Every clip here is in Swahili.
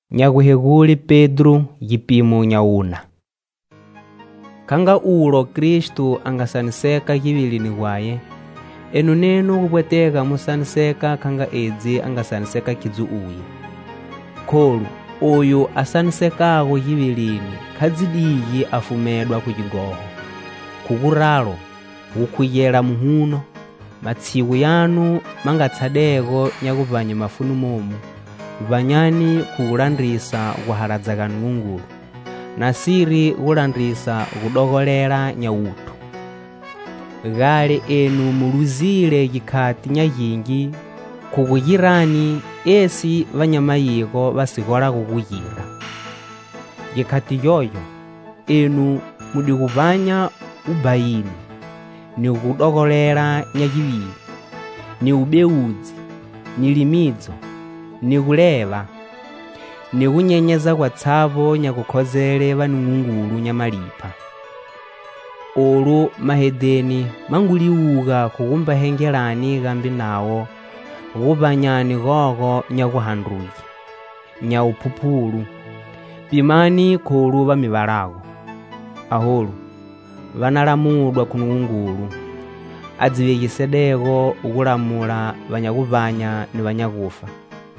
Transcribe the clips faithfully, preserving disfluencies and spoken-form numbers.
Nyakuhekuli Pedro yipimo nyauna. Kanga ulo Kristu angasaniseka kivilini kwaye, enu nenu kupweteka musaniseka kanga edzi angasaniseka kizu uyi. Kolu oyo asanisekako kivilini kadzidiyi afumedwa kuchigoho. Kukuralo ukuyela muhuno, matsiku yanu mangatsadeko nyakupanye mafunu momu, vanyani kuulandrisa kuhaladzaga Nungulu, na siri kulandrisa kudokolera nyautu. Gale enu muluzile jikati nyayingi kukuyirani esi vanyamayiko vasikola kukuyira. Jikati yoyo enu mudikuvanya ubayini, ni kudokolera nyakivili, ni ubeuzi, ni limidzo, ni kuleva, ni kunyenyeza kwa tsavo nyakukhozele vanungungulu nyamalipa. Olu mahedeni manguliuga kukumbahengelani gambi nawo kupanyani koko nyakuhandruyi, nyaupupulu, pimani kolu vamivalako. Aholu vanalamudwa kunungungulu, adzivekisedeko ukulamula vanyakuvanya ni vanyakufa.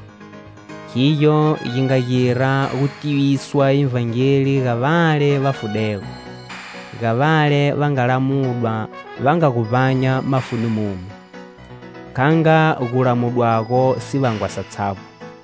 Kiyo yingayira kutiwiswa invangeli gavale vafudeko, gavale vangalamudwa vangakuvanya mafuni mumu. Kanga ukulamudwako sivangwa satsapo,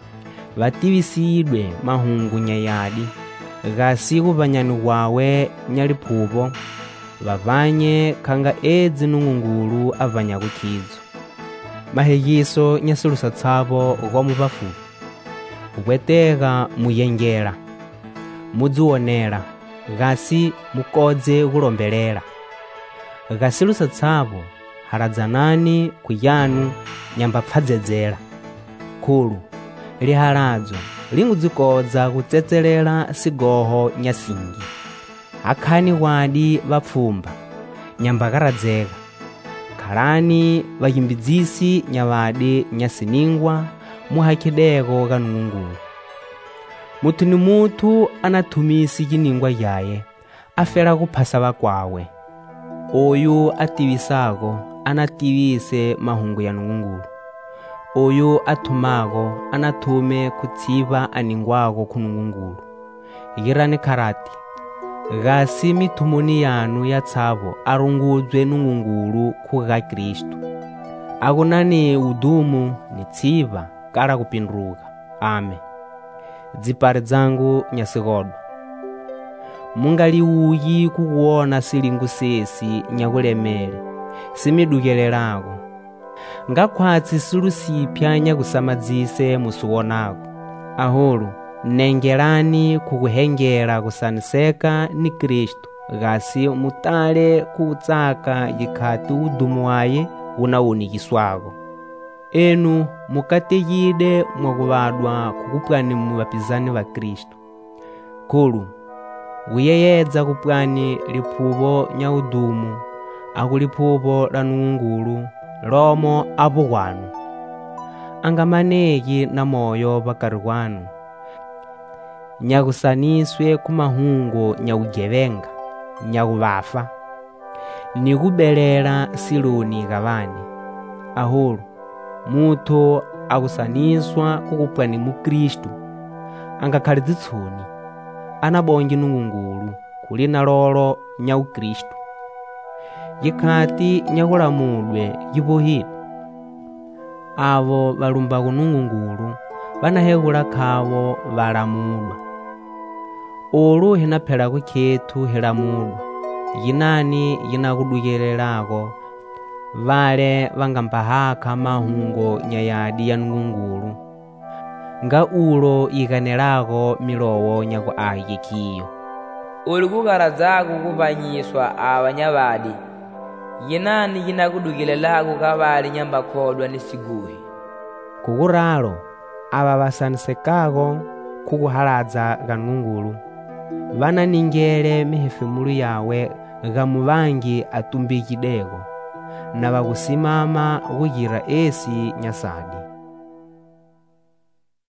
vatiwisidwe mahungu nyayadi, gasi kuvanyani kwawe nyalipupo, vavanye kanga edzi nungungulu avanya kukidzo. Mahegiso nyasilusa tsavo kwa muvafu, kupweteka muyengela, mudziwonera, gasi mukodze kulombelela. Gasilusa tsavo haladzanani kuyanu nyamba pfadzedzela. Kulu lihaladzo lingudzikodza kutsetselela sigoho nyasingi. Akhani wadi vapfumba nyamba karadzeka. Khalani vayimbidzisi nyavadi nyasiningwa muhakideko kanungungulu. Mutu ni mutu anatumisi kiningwa yaye afela kuphasa vakwawe. Oyu atiwisako anatiwise mahungu ya nungungulu. Oyu atumako anatume kutsiva aningwako kunungungulu. Yirani karati gasi mitumuni yanu ya tsavo arungudzwe nungungulu kuga Kristu. Akunani udumu ni tsiva kala kupindruka. Amen. Dzipari dzangu nyasigodwa, mungaliuyi kukuona silingu sesi nyakulemele, simidukelelako. Ngakwatsi silusipya nyakusamadzise musuwonako. Aholu nengelani kukuhengela kusaniseka ni Kristu, gasi mutale kutsaka yikati udumu waye unawunikiswako. Enu mukateyide mwakuvadwa kukupwani muvapizani va Kristu. Kulu uyeyedza kupwani lipuvo nyaudumu, akulipuvo la nungungulu lomo apo kwanu. Angamaneki na moyo pakari kwanu, nyakusaniswe kumahungu nyaugevenga, nyakuvafa, ni kubelela siluni kavani. Ahulu mutu akusaniswa kukupwani mu Kristu, angakhali dzitsuni anabonji nungungulu kulina lolo nyau Kristu. Yikati nyakulamudwe yipohide, avo valumba kunungungulu vanahekula khavo valamudwa. Olu hinaphela kukhethu hilamudwa, yinani yinakudukelelako vale vangampahaka mahungo nyayadi ya nungungulu. Nga ulo ikanelako milowo nyaku ahikiyo. Uli kukaladzaku kupanyiswa avanyavadi, yinani yinakudukelelako kavali nyambakhodwa ni siguhi. Kukuralo ava vasanisekako kukuhaladza kanungungulu, vananingele mihefemulu yawe gamuvangi atumbikideko, na vakusimama kuyira esi nyasadi.